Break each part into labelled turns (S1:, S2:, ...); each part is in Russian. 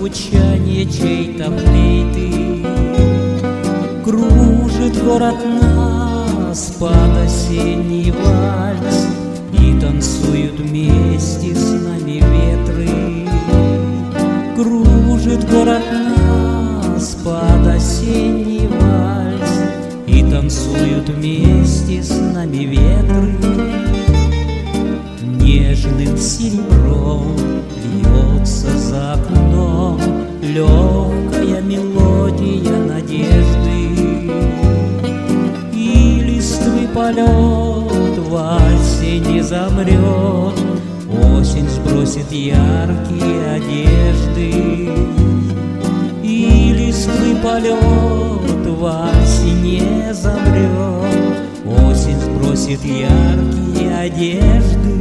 S1: звучание чьей-то флейты. Кружит город нас под осенний вальс, и танцуют вместе с нами ветры. Кружит город нас под осенний вальс, и танцуют вместе с нами ветры. Нежным серебром льется за окном легкая мелодия надежды, и листвы полет в вальсе не замрет. Осень сбросит яркие одежды, и листвы полет в вальсе не замрет. Осень сбросит яркие одежды.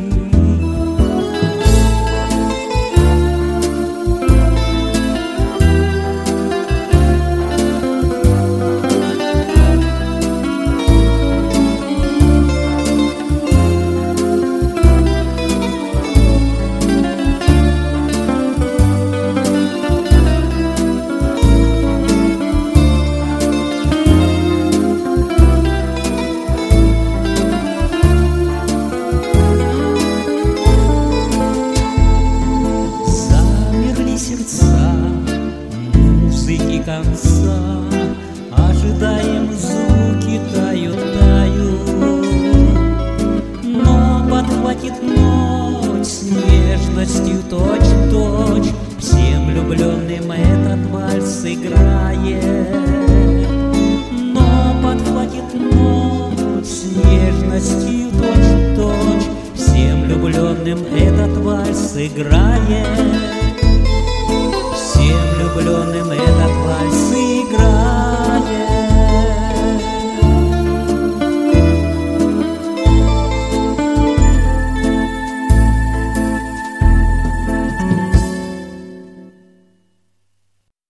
S1: Музыки конца, ожидаем, звуки тают, тают. Но подхватит ночь с нежностью точь-в-точь, всем влюбленным этот вальс играет. Но подхватит ночь с нежностью точь-в-точь, всем влюбленным этот вальс играет.